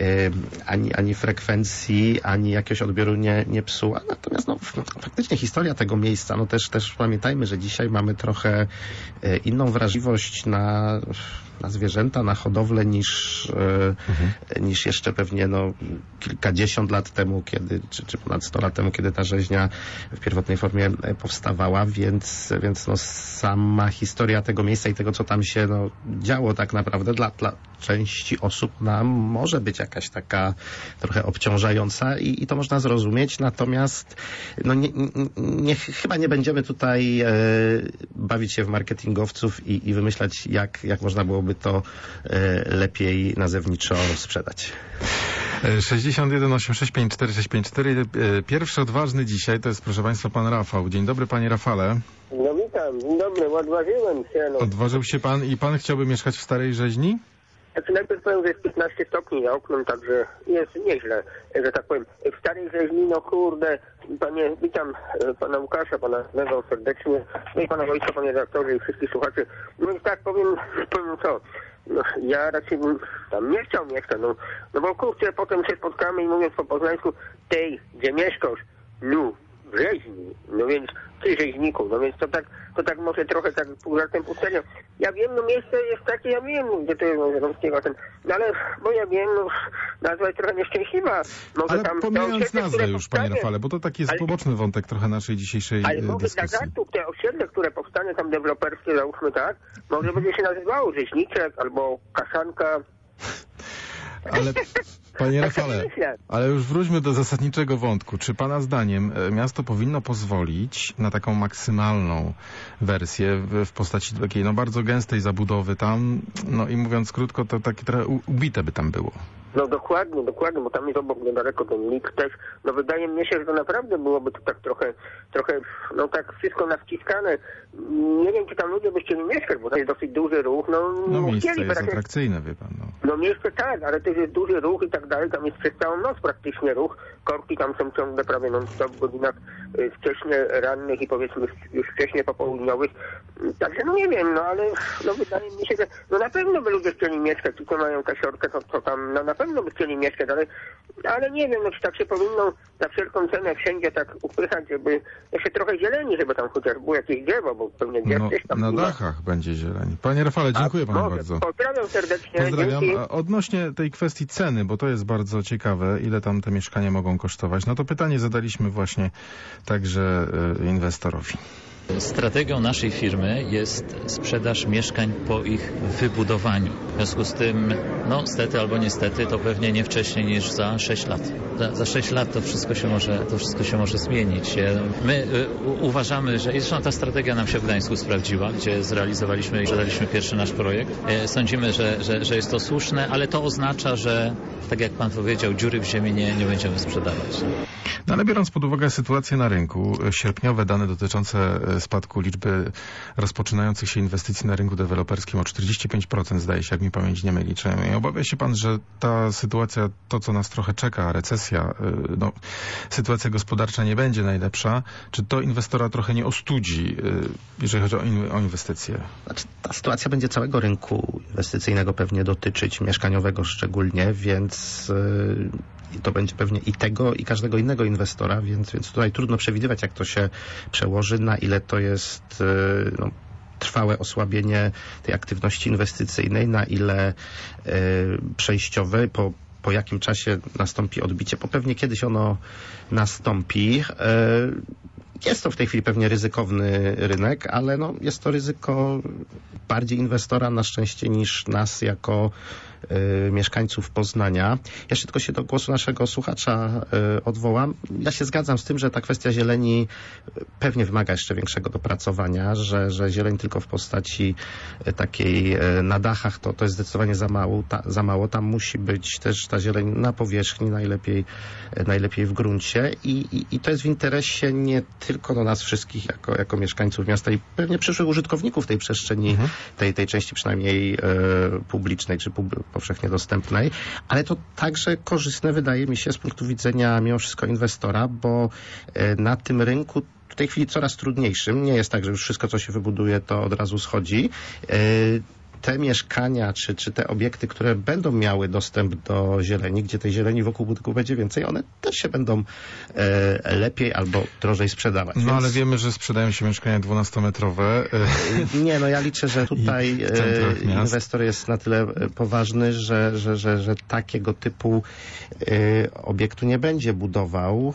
ani frekwencji, ani jakiegoś odbioru nie psuła. Natomiast faktycznie historia tego miejsca, też pamiętajmy, że dzisiaj mamy trochę inną wrażliwość na zwierzęta, na hodowlę niż jeszcze pewnie kilkadziesiąt lat temu, czy ponad 100 lat temu, kiedy ta rzeźnia w pierwotnej formie powstawała, więc sama historia tego miejsca i tego, co tam się działo tak naprawdę dla części osób może być jakaś taka trochę obciążająca i to można zrozumieć, natomiast chyba nie będziemy tutaj bawić się w marketingowców i wymyślać, jak można byłoby to lepiej nazewniczo sprzedać. 61 865 4654. Pierwszy odważny dzisiaj to jest, proszę Państwa, pan Rafał. Dzień dobry, panie Rafale. No witam, dzień dobry, odważyłem się. Odważył się pan i pan chciałby mieszkać w Starej Rzeźni? Znaczy najpierw powiem, że jest 15 stopni za oknem, także jest nieźle, że tak powiem. W Starej Rzeźni, kurde, witam pana Łukasza, pana Lewą serdecznie, no i pana Wojtka, panie redaktorze i wszystkich słuchaczy. No i tak powiem co, ja raczej bym tam nie chciał mieszkać, bo kurczę, potem się spotkamy i mówiąc po poznańsku, tej, gdzie mieszkasz, w Rzeźni, więc ty rzeźniku, więc to tak może trochę tak pół żartem pół serio. Ja wiem, miejsce jest takie, ja wiem, gdzie to jest Żeromskiego, ale, bo ja wiem, nazwa jest trochę nieszczęśliwa. Może ale tam pomijając nazwę już, panie Rafale, bo to taki jest poboczny wątek trochę naszej dzisiejszej dyskusji. Ale może dla żartów te osiedle, które powstanie tam deweloperskie, załóżmy tak, może będzie się nazywało Rzeźniczek albo Kaszanka. Ale, panie Rafale, ale już wróćmy do zasadniczego wątku. Czy pana zdaniem miasto powinno pozwolić na taką maksymalną wersję w postaci takiej bardzo gęstej zabudowy tam, i mówiąc krótko, to takie trochę ubite by tam było? No dokładnie, bo tam jest obok niedaleko ten Lik też. No wydaje mi się, że to naprawdę byłoby to tak trochę, no tak wszystko nawciskane. Nie wiem, czy tam ludzie by chcieli mieszkać, bo to jest dosyć duży ruch. No miejsce jest atrakcyjne, wie pan. No miejsce tak, ale też jest duży ruch i tak dalej. Tam jest przez całą noc praktycznie ruch. Korki tam są ciągle prawie non-stop w godzinach wcześnie rannych i powiedzmy już wcześnie popołudniowych. Także no nie wiem, no ale no wydaje mi się, że no na pewno by ludzie chcieli mieszkać. Ci, co mają kasiorkę, to tam no, na pewno by chcieli mieszkać, ale nie wiem, no czy tak się powinno za wszelką cenę wszędzie tak upychać, żeby jeszcze trochę zieleni, żeby tam chociaż było jakieś drzewo, bo pewnie drzew też tam na dachach będzie zieleni. Panie Rafale, dziękuję panu bardzo. Pozdrawiam serdecznie. Pozdrawiam. Dzięki. A odnośnie tej kwestii ceny, bo to jest bardzo ciekawe, ile tam te mieszkania mogą kosztować, no to pytanie zadaliśmy właśnie także inwestorowi. Strategią naszej firmy jest sprzedaż mieszkań po ich wybudowaniu. W związku z tym, no niestety albo niestety, to pewnie nie wcześniej niż za 6 lat. Za 6 lat to wszystko się może zmienić. My uważamy, że zresztą ta strategia nam się w Gdańsku sprawdziła, gdzie zrealizowaliśmy i sprzedaliśmy pierwszy nasz projekt. Sądzimy, że jest to słuszne, ale to oznacza, że tak jak pan powiedział, dziury w ziemi nie będziemy sprzedawać. No ale biorąc pod uwagę sytuację na rynku, sierpniowe dane dotyczące spadku liczby rozpoczynających się inwestycji na rynku deweloperskim o 45%, zdaje się, jak mi pamięć nie myli. Czy nie obawia się pan, że ta sytuacja, to co nas trochę czeka, recesja, no, sytuacja gospodarcza nie będzie najlepsza? Czy to inwestora trochę nie ostudzi, jeżeli chodzi o inwestycje? Znaczy, ta sytuacja będzie całego rynku inwestycyjnego pewnie dotyczyć, mieszkaniowego szczególnie, więc to będzie pewnie i tego, i każdego innego inwestora, więc tutaj trudno przewidywać, jak to się przełoży, na ile to jest trwałe osłabienie tej aktywności inwestycyjnej, na ile przejściowe, po jakim czasie nastąpi odbicie, bo pewnie kiedyś ono nastąpi. Jest to w tej chwili pewnie ryzykowny rynek, ale jest to ryzyko bardziej inwestora na szczęście niż nas jako mieszkańców Poznania. Jeszcze tylko się do głosu naszego słuchacza odwołam. Ja się zgadzam z tym, że ta kwestia zieleni pewnie wymaga jeszcze większego dopracowania, że zieleń tylko w postaci takiej na dachach to jest zdecydowanie za mało. Tam musi być też ta zieleń na powierzchni, najlepiej w gruncie i to jest w interesie nie tylko nas wszystkich jako mieszkańców miasta i pewnie przyszłych użytkowników tej przestrzeni, tej części przynajmniej publicznej czy powszechnie dostępnej, ale to także korzystne wydaje mi się z punktu widzenia mimo wszystko inwestora, bo na tym rynku w tej chwili coraz trudniejszym, nie jest tak, że już wszystko co się wybuduje to od razu schodzi. Te mieszkania, czy te obiekty, które będą miały dostęp do zieleni, gdzie tej zieleni wokół budynku będzie więcej, one też się będą lepiej albo drożej sprzedawać. No ale wiemy, że sprzedają się mieszkania 12-metrowe. Nie, ja liczę, że tutaj inwestor jest na tyle poważny, że takiego typu obiektu nie będzie budował.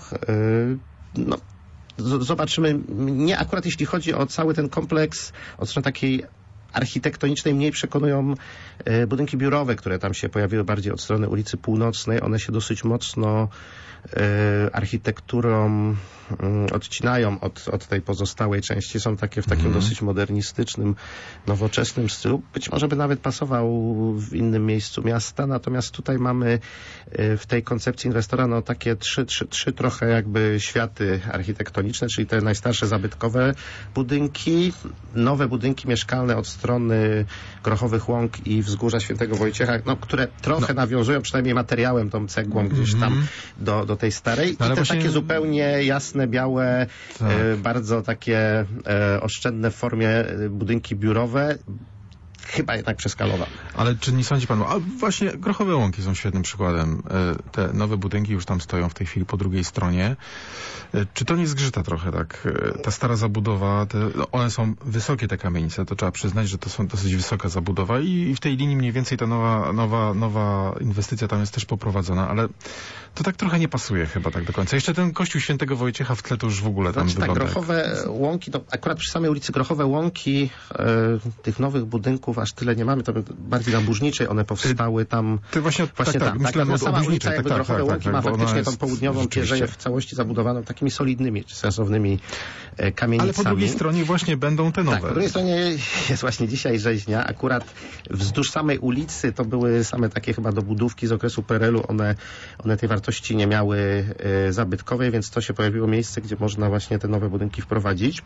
Zobaczymy, nie akurat jeśli chodzi o cały ten kompleks, od strony takiej architektonicznej mniej przekonują budynki biurowe, które tam się pojawiły bardziej od strony ulicy Północnej. One się dosyć mocno architekturą odcinają od tej pozostałej części. Są takie w takim dosyć modernistycznym, nowoczesnym stylu. Być może by nawet pasował w innym miejscu miasta. Natomiast tutaj mamy w tej koncepcji inwestora takie trzy trochę jakby światy architektoniczne, czyli te najstarsze zabytkowe budynki, nowe budynki mieszkalne od strony Grochowych Łąk i Wzgórza Świętego Wojciecha, które trochę nawiązują przynajmniej materiałem, tą cegłą gdzieś tam do tej starej. I te właśnie takie zupełnie jasne, białe, bardzo takie oszczędne w formie budynki biurowe, chyba jednak przeskalowane. Ale czy nie sądzi pan, a właśnie Grochowe Łąki są świetnym przykładem. Te nowe budynki już tam stoją w tej chwili po drugiej stronie. Czy to nie zgrzyta trochę tak? Ta stara zabudowa, one są wysokie, te kamienice, to trzeba przyznać, że to są dosyć wysoka zabudowa i w tej linii mniej więcej ta nowa inwestycja tam jest też poprowadzona, ale to tak trochę nie pasuje chyba tak do końca. Jeszcze ten kościół Świętego Wojciecha w tle to już w ogóle tam wygląda. Tak, Grochowe Łąki, to akurat przy samej ulicy Grochowe Łąki tych nowych budynków budynków aż tyle nie mamy, to bardziej na Burzniczej one powstały tam. Właśnie tam. Myślałem o Burzniczej. Grochowe Łąki ma faktycznie tą południową pierzeję w całości zabudowaną takimi solidnymi, czy sensownymi kamienicami. Ale po drugiej stronie właśnie będą te nowe. Tak, po drugiej stronie jest właśnie dzisiaj rzeźnia. Akurat wzdłuż samej ulicy to były same takie chyba dobudówki z okresu PRL-u. One tej wartości nie miały zabytkowej, więc to się pojawiło miejsce, gdzie można właśnie te nowe budynki wprowadzić.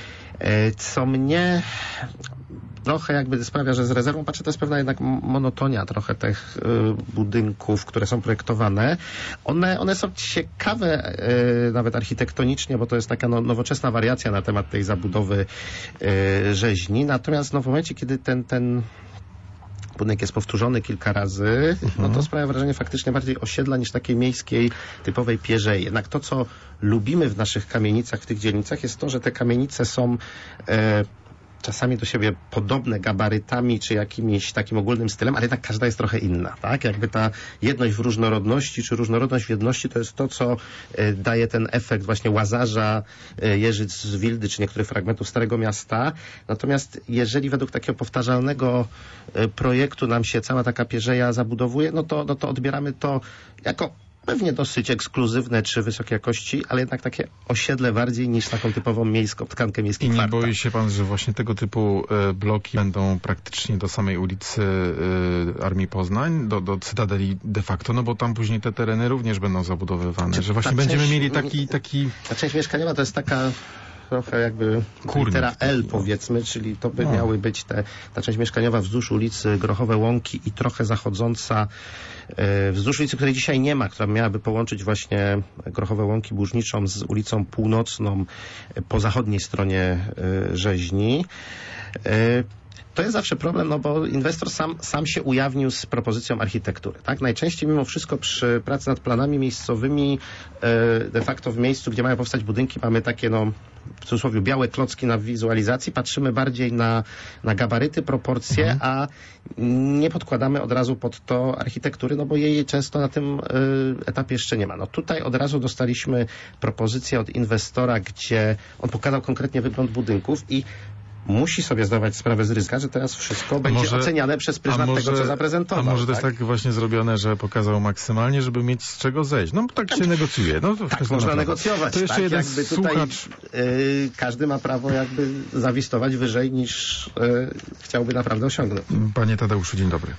Co mnie trochę jakby sprawia, że z rezerwą patrzę, to jest pewna jednak monotonia trochę tych budynków, które są projektowane. One są ciekawe nawet architektonicznie, bo to jest taka nowoczesna wariacja na temat tej zabudowy rzeźni. Natomiast w momencie, kiedy ten budynek jest powtórzony kilka razy, no to sprawia wrażenie faktycznie bardziej osiedla niż takiej miejskiej, typowej pierzei. Jednak to, co lubimy w naszych kamienicach, w tych dzielnicach, jest to, że te kamienice są czasami do siebie podobne gabarytami, czy jakimś takim ogólnym stylem, ale jednak każda jest trochę inna, tak? Jakby ta jedność w różnorodności, czy różnorodność w jedności, to jest to, co daje ten efekt właśnie Łazarza, Jeżyc-Wildy, czy niektórych fragmentów Starego Miasta. Natomiast jeżeli według takiego powtarzalnego projektu nam się cała taka pierzeja zabudowuje, no to odbieramy to jako pewnie dosyć ekskluzywne czy wysokiej jakości, ale jednak takie osiedle bardziej niż taką typową miejską, tkankę miejskiej. I nie boi się pan, że właśnie tego typu bloki będą praktycznie do samej ulicy Armii Poznań, do Cytadeli de facto, no bo tam później te tereny również będą zabudowywane, że właśnie będziemy mieli taki... Ta część mieszkaniowa to jest taka trochę jakby litera L, powiedzmy, czyli to by miały być ta część mieszkaniowa wzdłuż ulicy Grochowe Łąki i trochę zachodząca wzdłuż ulicy, której dzisiaj nie ma, która miałaby połączyć właśnie Grochowe Łąki Burzniczą z ulicą Północną po zachodniej stronie rzeźni. To jest zawsze problem, no bo inwestor sam się ujawnił z propozycją architektury. Tak? Najczęściej mimo wszystko przy pracy nad planami miejscowymi de facto w miejscu, gdzie mają powstać budynki, mamy takie w cudzysłowie białe klocki na wizualizacji, patrzymy bardziej na gabaryty, proporcje, a nie podkładamy od razu pod to architektury, no bo jej często na tym etapie jeszcze nie ma. No tutaj od razu dostaliśmy propozycję od inwestora, gdzie on pokazał konkretnie wygląd budynków i musi sobie zdawać sprawę z ryzyka, że teraz wszystko będzie oceniane przez pryzmat tego, co zaprezentował. A może to jest tak właśnie zrobione, że pokazał maksymalnie, żeby mieć z czego zejść. No tak się negocjuje. No, to tak można negocjować. To jeszcze jeden słuchacz. Każdy ma prawo jakby zawistować wyżej niż chciałby naprawdę osiągnąć. Panie Tadeuszu, dzień dobry.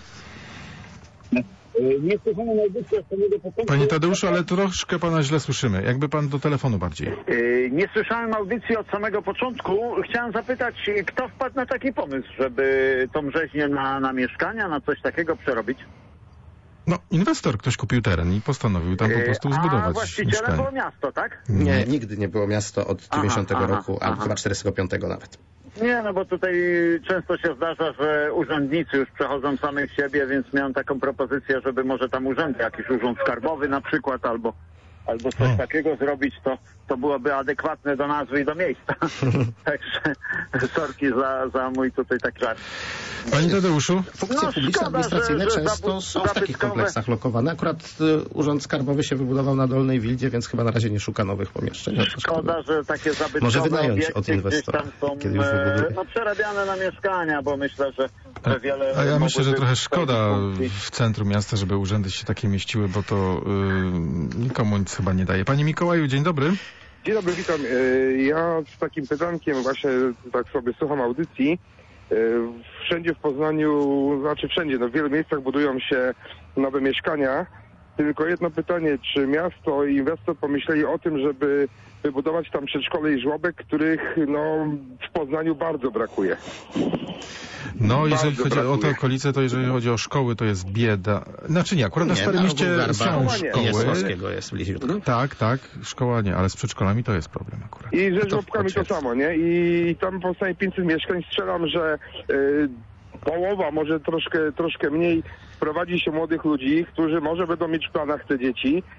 Nie słyszałem audycji od samego początku. Panie Tadeuszu, ale troszkę pana źle słyszymy. Jakby pan do telefonu bardziej. Nie słyszałem audycji od samego początku. Chciałem zapytać, kto wpadł na taki pomysł, żeby tą rzeźnię na mieszkania, na coś takiego przerobić? No, inwestor, ktoś kupił teren i postanowił tam po prostu zbudować A właścicielem było miasto, tak? Nie, nigdy nie było miasto od 90 roku, albo chyba 45 nawet. Nie, no bo tutaj często się zdarza, że urzędnicy już przechodzą samych siebie, więc miałem taką propozycję, żeby może tam jakiś urząd skarbowy na przykład, albo coś takiego zrobić, to byłoby adekwatne do nazwy i do miejsca. Także sorki za mój tutaj taki żart. Panie Tadeuszu? Funkcje publiczne, administracyjne często są w takich kompleksach lokowane. Akurat Urząd Skarbowy się wybudował na Dolnej Wildzie, więc chyba na razie nie szuka nowych pomieszczeń. Szkoda, że takie zabytkowe może wynająć od inwestora, są, kiedy już wybuduje. Przerabiane na mieszkania, bo myślę, że wiele... A ja myślę, że trochę szkoda w centrum miasta, żeby urzędy się takie mieściły, bo to nikomu nic chyba nie daje. Panie Mikołaju, dzień dobry. Dzień dobry, witam. Ja z takim pytankiem właśnie tak sobie słucham audycji. Wszędzie w Poznaniu, znaczy wszędzie, w wielu miejscach budują się nowe mieszkania. Tylko jedno pytanie, czy miasto i inwestor pomyśleli o tym, żeby wybudować tam przedszkole i żłobek, których w Poznaniu bardzo brakuje. No, jeżeli chodzi o te okolice, to jeżeli chodzi o szkoły, to jest bieda. Znaczy nie, akurat na Starym Mieście są szkoły. Jest bliziutko. Tak, szkoła nie, ale z przedszkolami to jest problem akurat. I ze żłobkami to samo, nie? I tam powstaje 500 mieszkań. Strzelam, że połowa, może troszkę mniej, prowadzi się młodych ludzi, którzy może będą mieć w planach te dzieci.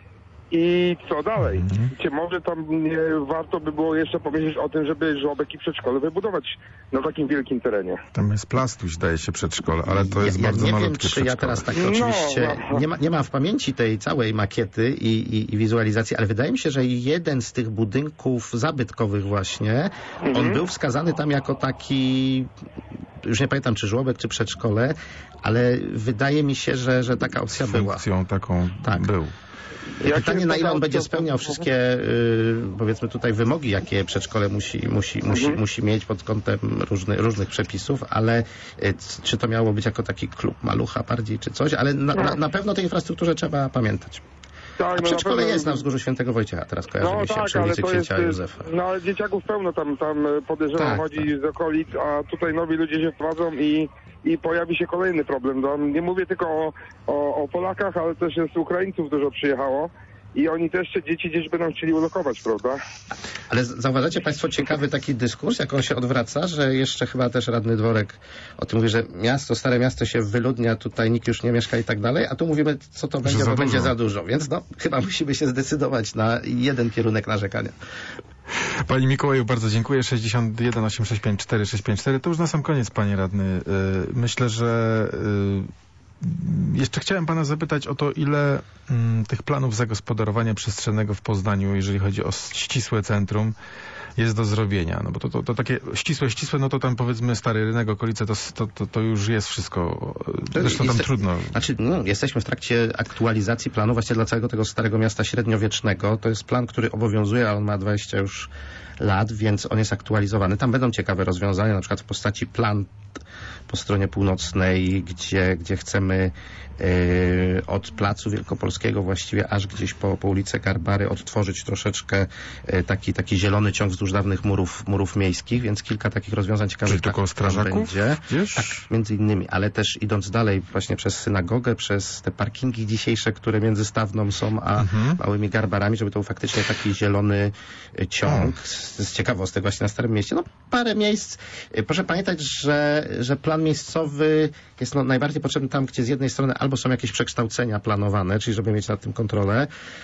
I co dalej? Czy może tam nie warto by było jeszcze powiedzieć o tym, żeby żłobek i przedszkole wybudować na takim wielkim terenie? Tam jest Plastuś, zdaje się, przedszkole, ale to jest bardzo nie malutkie wiem, czy przedszkole. ja teraz tak oczywiście nie mam w pamięci tej całej makiety i wizualizacji, ale wydaje mi się, że jeden z tych budynków zabytkowych właśnie, on był wskazany tam jako taki, już nie pamiętam, czy żłobek, czy przedszkole, ale wydaje mi się, że taka opcja była. Funkcją taką był. Pytanie, na ile on będzie spełniał wszystkie, powiedzmy tutaj, wymogi, jakie przedszkole musi mieć pod kątem różnych przepisów, ale czy to miało być jako taki klub malucha bardziej, czy coś, ale na pewno o tej infrastrukturze trzeba pamiętać. Tak, a przedszkole jest na Wzgórzu Świętego Wojciecha, teraz kojarzy mi się, przy ulicy Księcia Józefa. No ale dzieciaków pełno tam podejrzewam chodzi z okolic, a tutaj nowi ludzie się wprowadzą i pojawi się kolejny problem. No, nie mówię tylko o Polakach, ale też z Ukraińców dużo przyjechało i oni też te dzieci gdzieś będą chcieli ulokować, prawda? Ale zauważacie Państwo ciekawy taki dyskurs, jak on się odwraca, że jeszcze chyba też radny Dworek o tym mówi, że stare miasto się wyludnia, tutaj nikt już nie mieszka i tak dalej, a tu mówimy, co to będzie, bo będzie za dużo. Więc chyba musimy się zdecydować na jeden kierunek narzekania. Panie Mikołaju, bardzo dziękuję. 61 865 4654. To już na sam koniec, panie radny. Myślę, że jeszcze chciałem pana zapytać o to, ile tych planów zagospodarowania przestrzennego w Poznaniu, jeżeli chodzi o ścisłe centrum, jest do zrobienia. No bo to takie ścisłe, no to tam powiedzmy Stary Rynek, okolice, to już jest wszystko. Zresztą tam trudno. Znaczy, jesteśmy w trakcie aktualizacji planu właśnie dla całego tego Starego Miasta średniowiecznego. To jest plan, który obowiązuje, a on ma 20 już lat, więc on jest aktualizowany. Tam będą ciekawe rozwiązania, na przykład w postaci plan po stronie północnej, gdzie chcemy od Placu Wielkopolskiego właściwie aż gdzieś po ulicę Garbary odtworzyć troszeczkę taki zielony ciąg wzdłuż dawnych murów miejskich, więc kilka takich rozwiązań ciekawych tam będzie. Tak, między innymi, ale też idąc dalej właśnie przez synagogę, przez te parkingi dzisiejsze, które między Stawną są a Małymi Garbarami, żeby to był faktycznie taki zielony ciąg z ciekawostek właśnie na Starym Mieście. No parę miejsc. Proszę pamiętać, że plan miejscowy jest najbardziej potrzebny tam, gdzie z jednej strony albo są jakieś przekształcenia planowane, czyli żeby mieć nad tym kontrolę,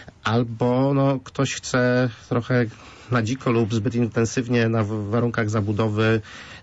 albo ktoś chce trochę na dziko lub zbyt intensywnie na warunkach zabudowy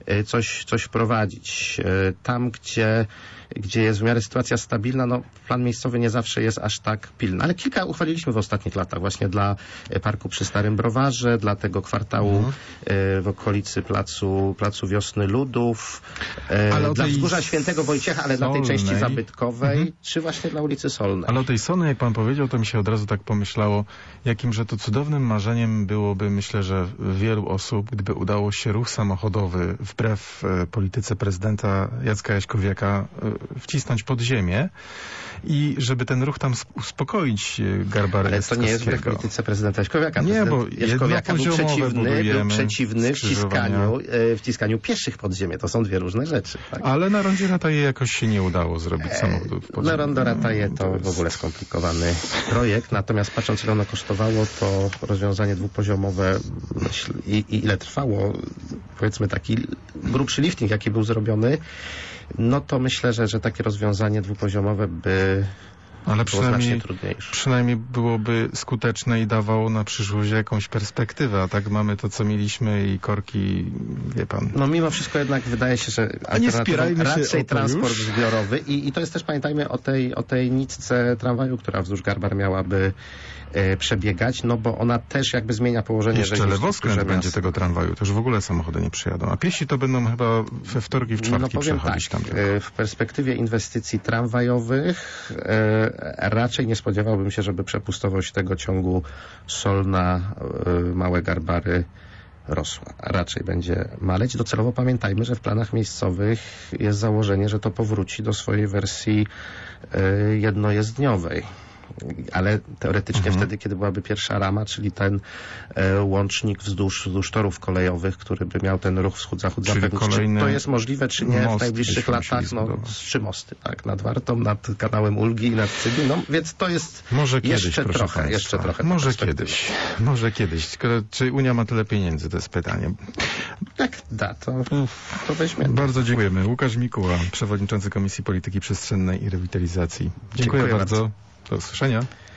coś wprowadzić. Tam, gdzie jest w miarę sytuacja stabilna, plan miejscowy nie zawsze jest aż tak pilny. Ale kilka uchwaliliśmy w ostatnich latach właśnie dla parku przy Starym Browarze, dla tego kwartału w okolicy Placu Wiosny Ludów, dla Wzgórza Świętego Wojciecha, ale na tej części zabytkowej, czy właśnie dla ulicy Solnej. Ale o tej Solnej, jak pan powiedział, to mi się od razu tak pomyślało, jakimże to cudownym marzeniem byłoby, myślę, że wielu osób, gdyby udało się ruch samochodowy wbrew polityce prezydenta Jacka Jaśkowiaka wcisnąć pod ziemię i żeby ten ruch tam uspokoić Garbary. Ale to nie jest wbrew polityce prezydenta Jaśkowiaka. Nie, bo Jaśkowiaka był przeciwny wciskaniu pieszych pod ziemię. To są dwie różne rzeczy. Tak? Ale na rondzie Rataje jakoś się nie udało zrobić samochodów pod ziemię. Na rondo Rataje to w ogóle skomplikowany projekt. Natomiast patrząc, ile ono kosztowało, to rozwiązanie dwupoziomowe i ile trwało, powiedzmy taki grubszy lifting, jaki był zrobiony, to myślę, że takie rozwiązanie dwupoziomowe by było znacznie trudniejsze. Przynajmniej byłoby skuteczne i dawało na przyszłość jakąś perspektywę, a tak mamy to, co mieliśmy i korki, wie pan. Mimo wszystko jednak wydaje się, że raczej transport zbiorowy i to jest też, pamiętajmy o tej nitce tramwaju, która wzdłuż Garbar miałaby przebiegać, bo ona też jakby zmienia położenie. Jeszcze lewoskręt będzie tego tramwaju, to już w ogóle samochody nie przyjadą, a piesi to będą chyba we wtorki, w czwartki przechodzić tam. W perspektywie inwestycji tramwajowych raczej nie spodziewałbym się, żeby przepustowość tego ciągu Solna, Małe Garbary rosła. Raczej będzie maleć. Docelowo pamiętajmy, że w planach miejscowych jest założenie, że to powróci do swojej wersji jednojezdniowej. Ale teoretycznie wtedy, kiedy byłaby pierwsza rama, czyli ten łącznik wzdłuż torów kolejowych, który by miał ten ruch wschód-zachód zapewnić. Czy to jest możliwe, czy nie w najbliższych latach? 3 mosty, tak, nad Wartą, nad kanałem Ulgi i nad Cybin. Więc to jest jeszcze trochę. Może kiedyś. Czy Unia ma tyle pieniędzy? To jest pytanie. Jak da, to weźmiemy. Bardzo dziękujemy. Łukasz Mikuła, przewodniczący Komisji Polityki Przestrzennej i Rewitalizacji. Dziękuję bardzo. Do usłyszenia.